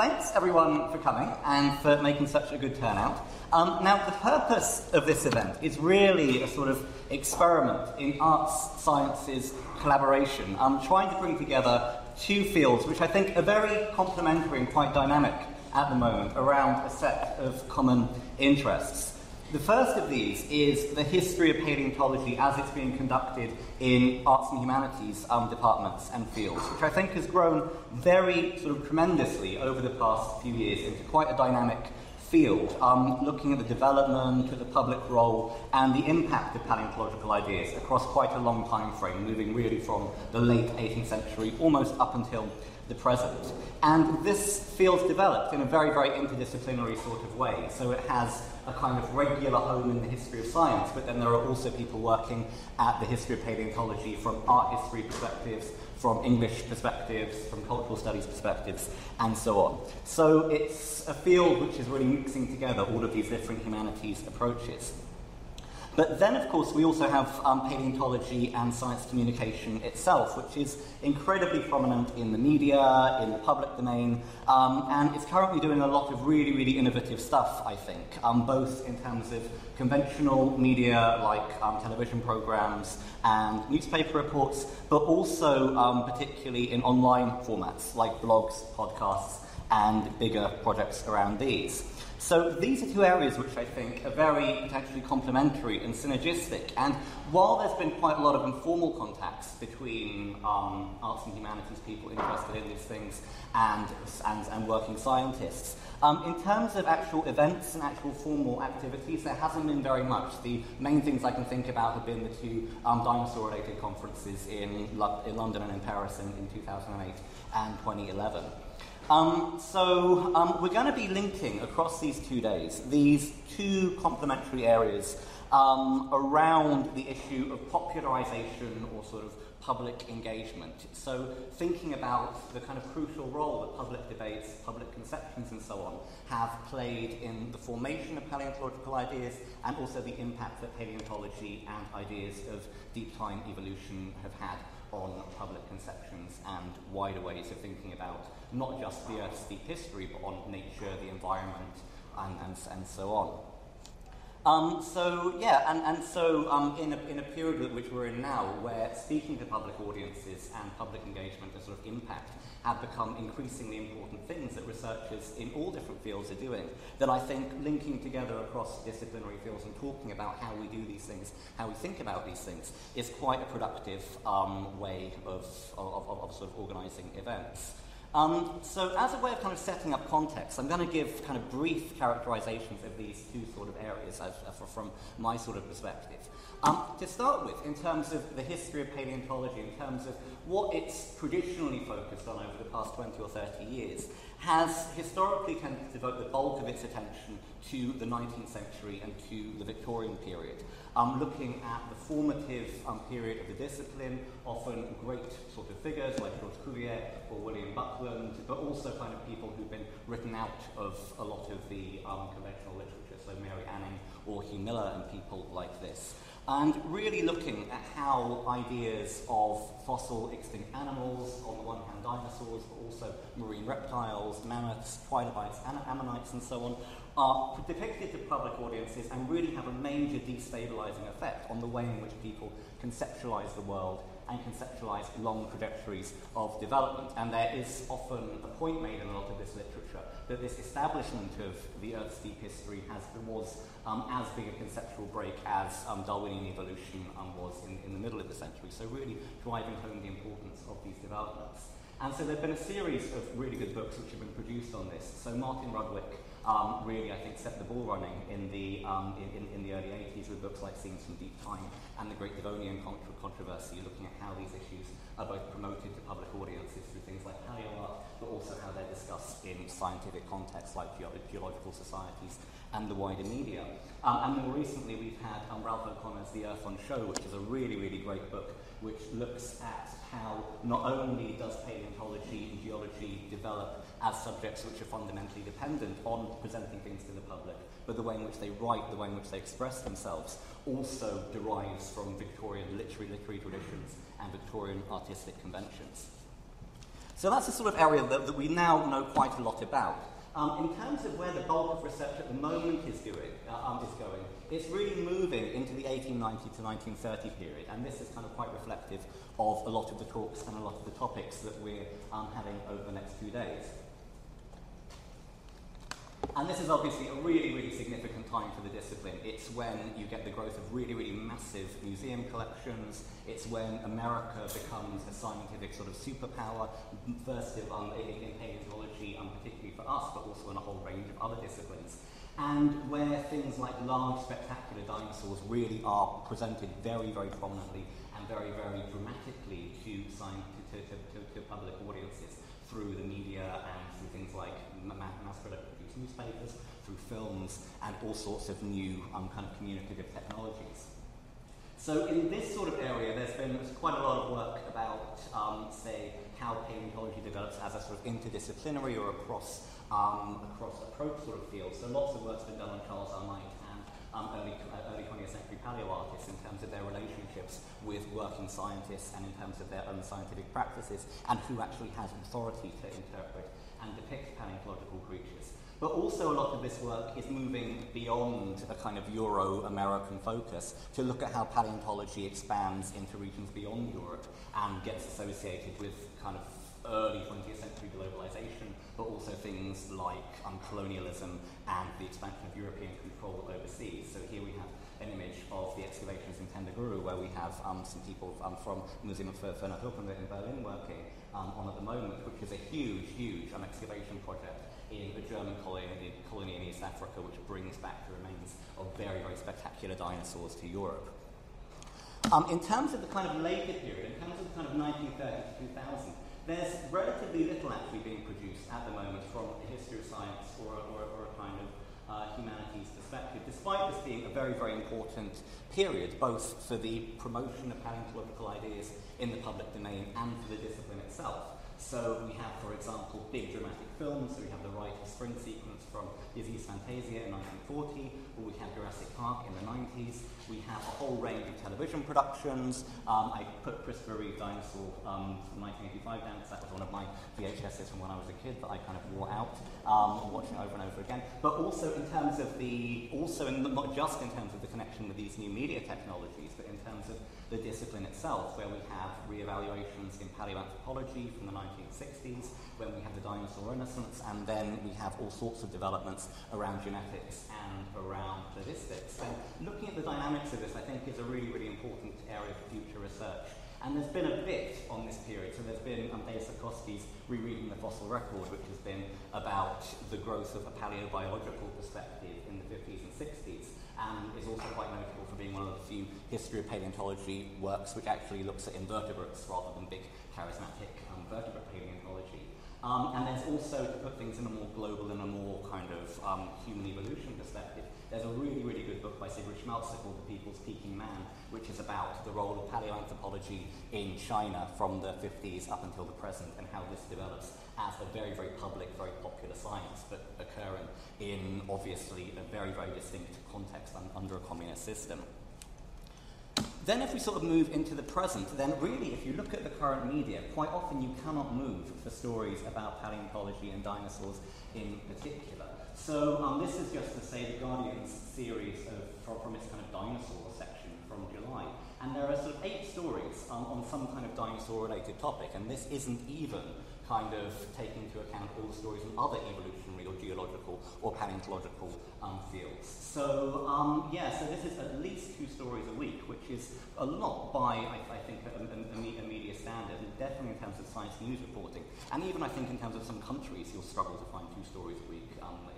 thanks everyone for coming and for making such a good turnout. Now, the purpose of this event is really a sort of experiment in arts, sciences, collaboration. I'm trying to bring together two fields which I think are very complementary and quite dynamic at the moment around a set of common interests. The first of these is the history of paleontology as it's being conducted in arts and humanities departments and fields, which I think has grown very sort of tremendously over the past few years into quite a dynamic field, looking at the development, at the public role, and the impact of paleontological ideas across quite a long time frame, moving really from the late 18th century almost up until the present. And this field's developed in a very, very interdisciplinary sort of way. So it has a kind of regular home in the history of science, but then there are also people working at the history of paleontology from art history perspectives, from English perspectives, from cultural studies perspectives, and so on. So it's a field which is really mixing together all of these different humanities approaches. But then, of course, we also have paleontology and science communication itself, which is incredibly prominent in the media, in the public domain, and it's currently doing a lot of really, really innovative stuff, I think, both in terms of conventional media like television programs and newspaper reports, but also particularly in online formats like blogs, podcasts, and bigger projects around these. So these are two areas which I think are very potentially complementary and synergistic. And while there's been quite a lot of informal contacts between arts and humanities people interested in these things and working scientists, in terms of actual events and actual formal activities, there hasn't been very much. The main things I can think about have been the two dinosaur-related conferences in London and in Paris in 2008 and 2011. So we're going to be linking across these 2 days these two complementary areas around the issue of popularization or sort of public engagement. So thinking about the kind of crucial role that public debates, public conceptions and so on have played in the formation of paleontological ideas, and also the impact that paleontology and ideas of deep time evolution have had on public conceptions and wider ways of thinking about not just the Earth's deep history, but on nature, the environment, and so on. So in a period which we're in now, where speaking to public audiences and public engagement and sort of impact have become increasingly important things that researchers in all different fields are doing, that I think linking together across disciplinary fields and talking about how we do these things, how we think about these things, is quite a productive way of sort of organising events. So as a way of kind of setting up context, I'm going to give kind of brief characterizations of these two sort of areas from my sort of perspective. To start with, in terms of the history of paleontology, in terms of what it's traditionally focused on over the past 20 or 30 years, has historically tended to devote the bulk of its attention to the 19th century and to the Victorian period, looking at the formative period of the discipline, often great sort of figures like George Cuvier or William Buckland, but also kind of people who've been written out of a lot of the conventional literature, so Mary Anning or Hugh Miller and people like this. And really looking at how ideas of fossil extinct animals, on the one hand dinosaurs, but also marine reptiles, mammoths, trilobites, ammonites, and so on, are depicted to public audiences and really have a major destabilizing effect on the way in which people conceptualize the world and conceptualize long trajectories of development. And there is often a point made in a lot of this literature that this establishment of the Earth's deep history was as big a conceptual break as Darwinian evolution was in the middle of the century. So really driving home the importance of these developments. And so there have been a series of really good books which have been produced on this. So Martin Rudwick really, I think, set the ball running in the early 80s with books like Scenes from Deep Time and The Great Devonian Controversy, looking at how these issues are both promoted to public audiences through things like paleoart, but also how they're discussed in scientific contexts like geological societies and the wider media. And more recently, we've had Ralph O'Connor's The Earth on Show, which is a really, really great book, which looks at how not only does paleontology and geology develop as subjects which are fundamentally dependent on presenting things to the public, but the way in which they write, the way in which they express themselves, also derives from Victorian literary traditions and Victorian artistic conventions. So that's the sort of area that we now know quite a lot about. In terms of where the bulk of research at the moment is going, it's really moving into the 1890 to 1930 period, and this is kind of quite reflective of a lot of the talks and a lot of the topics that we're having over the next few days. And this is obviously a really, really significant time for the discipline. It's when you get the growth of really, really massive museum collections. It's when America becomes a scientific sort of superpower, first in paleontology, particularly for us, but also in a whole range of other disciplines. And where things like large, spectacular dinosaurs really are presented very, very prominently and very, very dramatically to public audiences through the media and through things like mass-produced newspapers, through films, and all sorts of new kind of communicative technologies. So in this sort of area, there's been quite a lot of work about, say, how paleontology develops as a sort of interdisciplinary or across approach sort of field. So lots of work's been done on Charles R. Knight and early 20th century paleoartists in terms of their relationships with working scientists and in terms of their own scientific practices and who actually has authority to interpret and depict paleontological creatures. But also a lot of this work is moving beyond a kind of Euro-American focus to look at how paleontology expands into regions beyond Europe and gets associated with kind of early 20th century globalization, but also things like colonialism and the expansion of European control overseas. So here we have an image of the excavations in Tendaguru, where we have some people from Museum of Naturkunde in Berlin working on at the moment, which is a huge, huge excavation project in a German colony in East Africa, which brings back the remains of very, very spectacular dinosaurs to Europe. In terms of the kind of later period, in terms of the kind of 1930 to 2000, there's relatively little actually being produced at the moment from a history of science or a kind of humanities perspective, despite this being a very, very important period, both for the promotion of paleontological ideas in the public domain and for the discipline itself. So we have, for example, big dramatic films. So we have the Rite of Spring sequence from Disney's Fantasia in 1940, or we have Jurassic Park in the 90s. We have a whole range of television productions. I put Christopher Reeve Dinosaur from 1985 down because that was one of my VHSs from when I was a kid that I kind of wore out, watching over and over again. But also in terms of not just in terms of the connection with these new media technologies, but in terms of the discipline itself, where we have re-evaluations in paleoanthropology from the 1960s, when we have the dinosaur renaissance, and then we have all sorts of developments around genetics and around cladistics. And looking at the dynamics of this, I think, is a really, really important area for future research. And there's been a bit on this period. So there's been Dave Sapkowski's Rereading the Fossil Record, which has been about the growth of a paleobiological perspective in the 50s and 60s, and is also quite notable for being one of the few history of paleontology works which actually looks at invertebrates rather than big charismatic vertebrate paleontology. And there's also, to put things in a more global and a more kind of human evolution perspective, there's a really, really good book by Sigrid Schmalzer called The People's Peking Man, which is about the role of paleoanthropology in China from the 50s up until the present, and how this develops as a very, very public, very popular science, but occurring in, obviously, a very, very distinct context under a communist system. Then if we sort of move into the present, then really, if you look at the current media, quite often you cannot move for stories about paleontology and dinosaurs in particular. So this is just to say the Guardian's series from its kind of dinosaur section from July. And there are sort of 8 stories on some kind of dinosaur-related topic, and this isn't even kind of taking into account all the stories in other evolutionary or geological or paleontological fields. So, so this is at least 2 stories a week, which is a lot by, I think, a media standard, and definitely in terms of science news reporting. And even, I think, in terms of some countries, you'll struggle to find 2 stories a week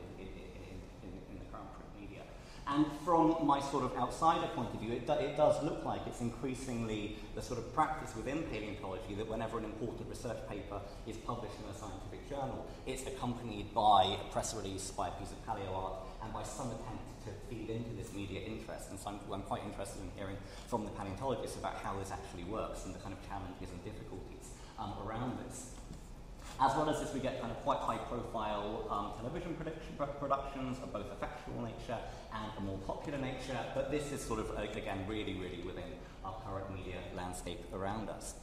in the current print media. And from my sort of outsider point of view, it does look like it's increasingly the sort of practice within paleontology that whenever an important research paper is published in a scientific journal, it's accompanied by a press release, by a piece of paleo art, and by some attempt to feed into this media interest. And so I'm quite interested in hearing from the paleontologists about how this actually works and the kind of challenges and difficulties around this. As well as this, we get kind of quite high-profile television productions of both a factual nature and a more popular nature, but this is sort of, again, really, really within our current media landscape around us.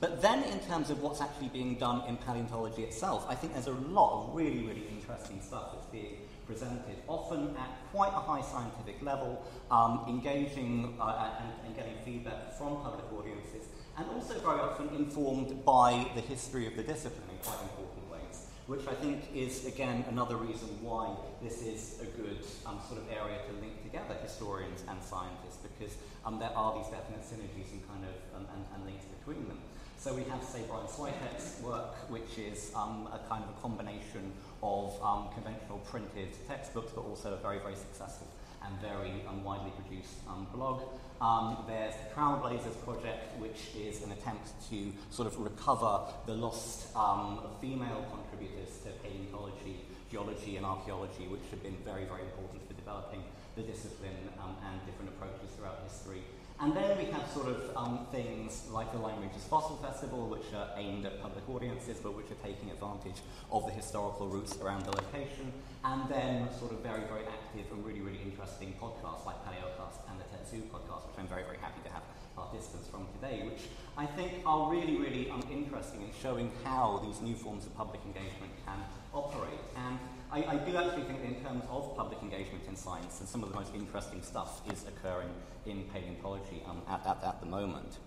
But then in terms of what's actually being done in paleontology itself, I think there's a lot of really, really interesting stuff that's being presented, often at quite a high scientific level, engaging and getting feedback from public audiences, and also very often informed by the history of the discipline in quite important ways, which I think is, again, another reason why this is a good sort of area to link together historians and scientists, because there are these definite synergies and kind of and links between them. So we have, say, Brian Switek's work, which is a kind of a combination of conventional printed textbooks, but also a very, very successful and very widely produced blog. There's the Trailblazers project, which is an attempt to sort of recover the lost female contributors to paleontology, geology, and archaeology, which have been very, very important for developing the discipline and different approaches throughout history. And then we have sort of things like the Lyme Regis Fossil Festival, which are aimed at public audiences, but which are taking advantage of the historical roots around the location. And then sort of very, very active and really, really interesting podcasts like Paleocast and the Tetsu podcast, which I'm very, very happy to have participants from today, which I think are really, really interesting in showing how these new forms of public engagement can operate. And I do actually think that in terms of public engagement in science, and some of the most interesting stuff is occurring in paleontology at the moment.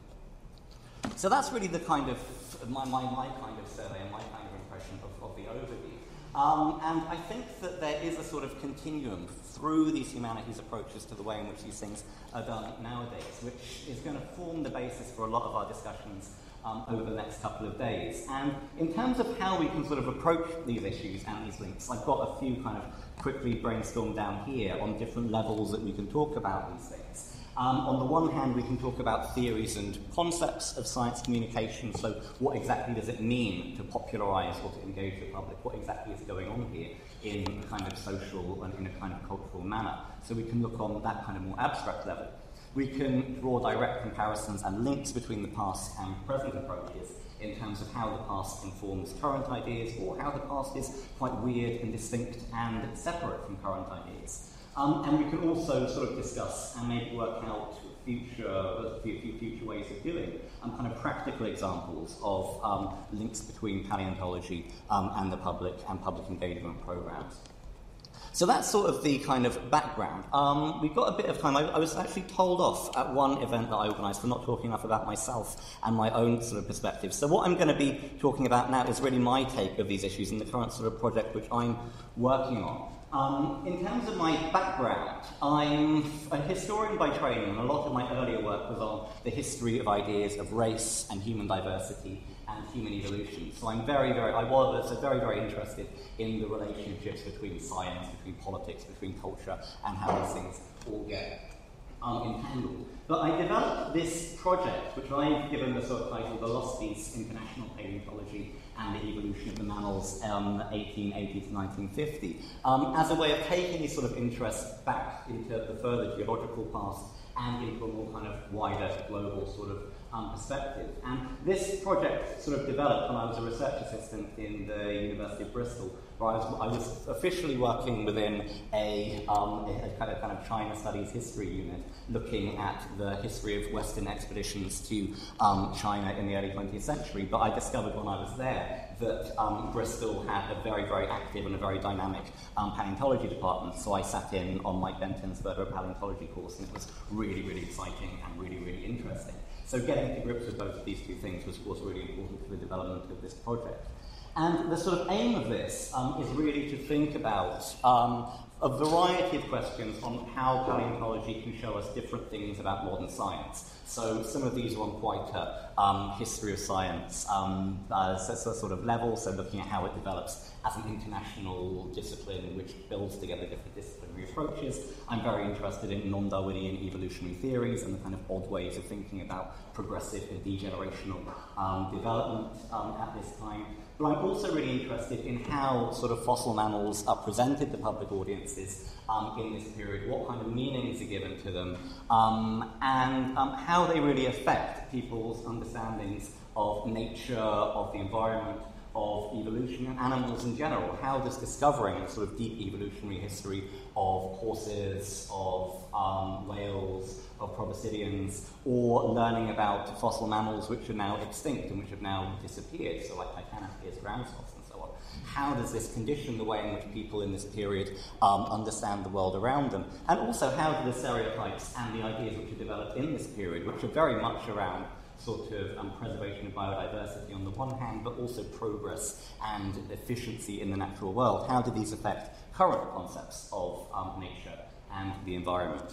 So that's really the kind of my kind of survey and my kind of impression of the overview. And I think that there is a sort of continuum through these humanities approaches to the way in which these things are done nowadays, which is going to form the basis for a lot of our discussions over the next couple of days. And in terms of how we can sort of approach these issues and these links, I've got a few kind of quickly brainstormed down here on different levels that we can talk about these things. On the one hand, we can talk about theories and concepts of science communication. So what exactly does it mean to popularize or to engage the public? What exactly is going on here in a kind of social and in a kind of cultural manner? So we can look on that kind of more abstract level. We can draw direct comparisons and links between the past and present approaches in terms of how the past informs current ideas, or how the past is quite weird and distinct and separate from current ideas. And we can also sort of discuss and maybe work out future ways of doing kind of practical examples of links between paleontology and the public and public engagement programs. So that's sort of the kind of background. We've got a bit of time. I was actually told off at one event that I organised for not talking enough about myself and my own sort of perspective. So what I'm going to be talking about now is really my take of these issues and the current sort of project which I'm working on. In terms of my background, I'm a historian by training, and a lot of my earlier work was on the history of ideas of race and human diversity and human evolution. So I was very, very interested in the relationships between science, between politics, between culture, and how these things all get entangled. But I developed this project, which I've given the sort of title Velocities, International Paleontology and the Evolution of the Mammals, 1880 to 1950, as a way of taking this sort of interest back into the further geological past and into a more kind of wider global sort of perspective. And this project sort of developed when I was a research assistant in the University of Bristol, where I was officially working within a kind of China Studies history unit, looking at the history of Western expeditions to China in the early 20th century. But I discovered when I was there that Bristol had a very, very active and a very dynamic paleontology department. So I sat in on Mike Benton's Vertebrate Paleontology course, and it was really, really exciting and really, really interesting. So getting to grips with both of these two things was really important for the development of this project. And the sort of aim of this is really to think about a variety of questions on how paleontology can show us different things about modern science. So some of these are on quite a history of science sort of level, so looking at how it develops as an international discipline which builds together different disciplinary approaches. I'm very interested in non-Darwinian evolutionary theories and the kind of odd ways of thinking about progressive and degenerational development at this time. But I'm also really interested in how sort of fossil mammals are presented to public audiences in this period, what kind of meanings are given to them, and how they really affect people's understandings of nature, of the environment, of evolution and animals in general. How does discovering a sort of deep evolutionary history of horses, of whales, of proboscideans, or learning about fossil mammals which are now extinct and which have now disappeared, so like Titanotheres, ground sloths, and so on. How does this condition the way in which people in this period understand the world around them? And also, how do the stereotypes and the ideas which are developed in this period, which are very much around sort of preservation of biodiversity on the one hand, but also progress and efficiency in the natural world, how do these affect current concepts of nature and the environment?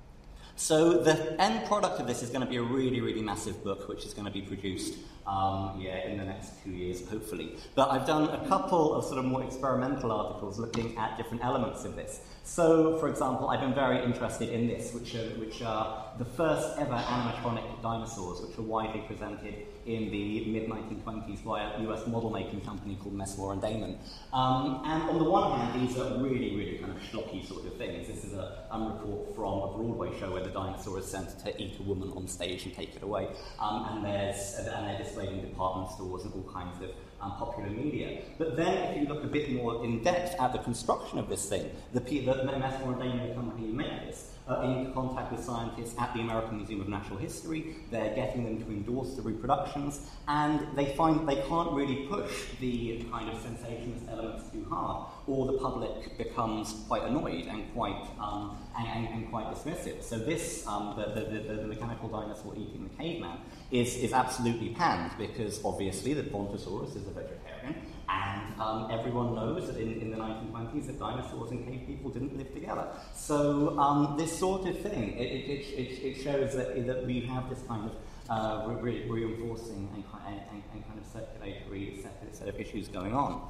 So the end product of this is going to be a really, really massive book, which is going to be produced in the next 2 years, hopefully. But I've done a couple of sort of more experimental articles looking at different elements of this. So, for example, I've been very interested in this, which are the first ever animatronic dinosaurs, which were widely presented in the mid-1920s by a US model-making company called Messmore and Damon. And on the one hand, these are really, really kind of schlocky sort of things. This is a report from a Broadway show where the dinosaur is sent to eat a woman on stage and take it away. And they're displayed in department stores and all kinds of popular media. But then, if you look a bit more in depth at the construction of this thing, the Messmore and Damon, the company who made this, are in contact with scientists at the American Museum of Natural History. They're getting them to endorse the reproductions, and they find they can't really push the kind of sensationalist elements too hard, or the public becomes quite annoyed and quite dismissive. So this, the mechanical dinosaur eating the caveman, is absolutely panned, because obviously the Brontosaurus is a vegetarian, and everyone knows that in the 1920s that dinosaurs and cave people didn't live together. So this sort of thing, it shows that we have this kind of reinforcing and kind of circulatory set of issues going on.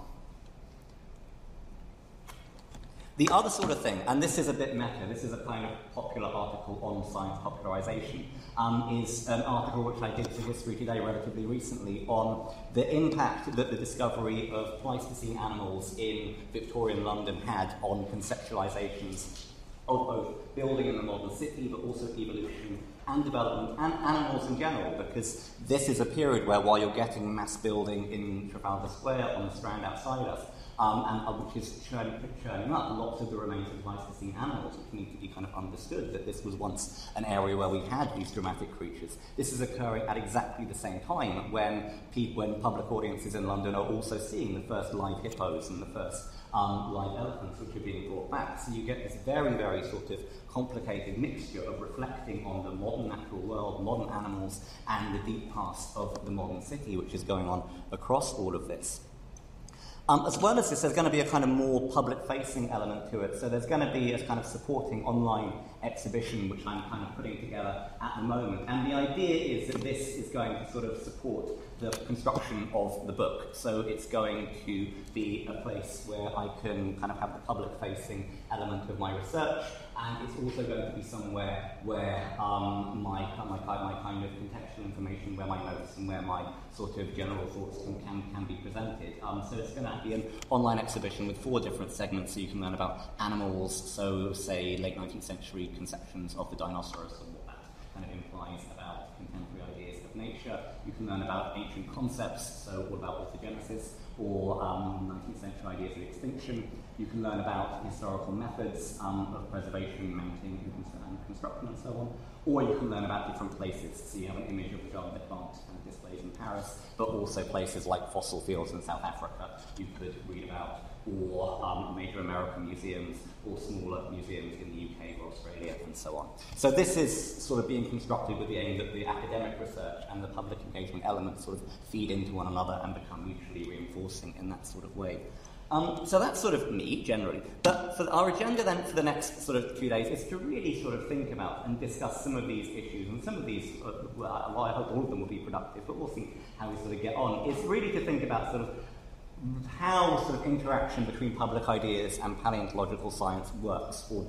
The other sort of thing, and this is a bit meta, this is a kind of popular article on science popularization, is an article which I did for History Today relatively recently on the impact that the discovery of Pleistocene animals in Victorian London had on conceptualizations of both building in the modern city, but also evolution and development and animals in general, because this is a period where, while you're getting mass building in Trafalgar Square on the Strand outside us, which is churning up lots of the remains of Pleistocene animals, which need to be kind of understood that this was once an area where we had these dramatic creatures. This is occurring at exactly the same time when public audiences in London are also seeing the first live hippos and the first live elephants which are being brought back. So you get this very, very sort of complicated mixture of reflecting on the modern natural world, modern animals, and the deep past of the modern city, which is going on across all of this. As well as this, there's going to be a kind of more public-facing element to it. So there's going to be a kind of supporting online exhibition, which I'm kind of putting together at the moment. And the idea is that this is going to sort of support the construction of the book. So it's going to be a place where I can kind of have the public-facing element of my research, and it's also going to be somewhere where my kind of contextual information, where my notes and where my sort of general thoughts can be presented. So it's going to be an online exhibition with 4 different segments, so you can learn about animals, so say late 19th century conceptions of the dinosaurs and what that kind of implies about contemporary ideas of nature. You can learn about ancient concepts, so all about orthogenesis, or 19th century ideas of extinction. You can learn about historical methods of preservation, mounting, and construction, and so on. Or you can learn about different places. So you have an image of the Jardin des Plantes kind of displays in Paris, but also places like fossil fields in South Africa you could read about, or major American museums, or smaller museums in the UK or Australia, and so on. So this is sort of being constructed with the aim that the academic research and the public engagement elements sort of feed into one another and become mutually reinforcing in that sort of way. So that's sort of me, generally. But for our agenda then for the next sort of 2 days is to really sort of think about and discuss some of these issues, and some of these, well, I hope all of them will be productive, but we'll see how we sort of get on. It's really to think about sort of how sort of interaction between public ideas and paleontological science works or doesn't.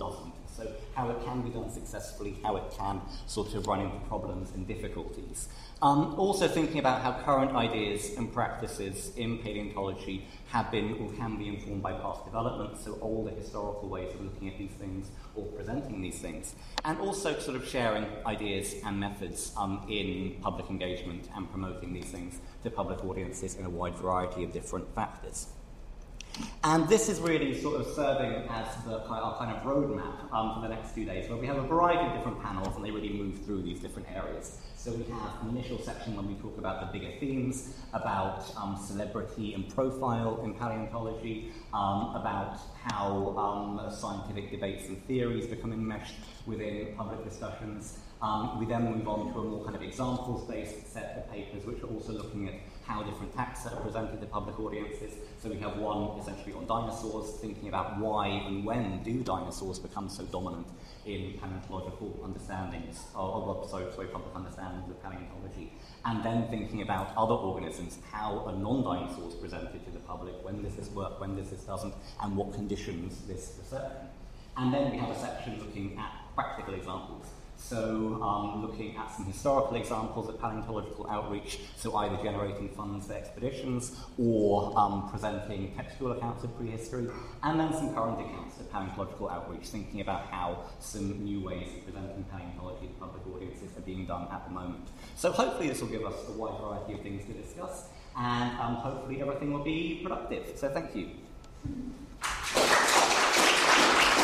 So how it can be done successfully, how it can sort of run into problems and difficulties. Also thinking about how current ideas and practices in paleontology have been or can be informed by past developments, so older historical ways of looking at these things or presenting these things, and also sort of sharing ideas and methods in public engagement and promoting these things to public audiences in a wide variety of different factors. And this is really sort of serving as our kind of roadmap for the next 2 days, where we have a variety of different panels and they really move through these different areas. So we have an initial section when we talk about the bigger themes, about celebrity and profile in paleontology, about how scientific debates and theories become enmeshed within public discussions. We then move on to a more kind of examples-based set of papers, which are also looking at how different taxa are presented to public audiences. So we have one essentially on dinosaurs, thinking about why and when do dinosaurs become so dominant in paleontological understandings, public understandings of paleontology. And then thinking about other organisms, how are non-dinosaurs presented to the public, when does this work, when does this doesn't, and what conditions this reception. And then we have a section looking at practical examples. So looking at some historical examples of paleontological outreach, so either generating funds for expeditions or presenting textual accounts of prehistory, and then some current accounts of paleontological outreach, thinking about how some new ways of presenting paleontology to public audiences are being done at the moment. So hopefully this will give us a wide variety of things to discuss, and hopefully everything will be productive. So thank you.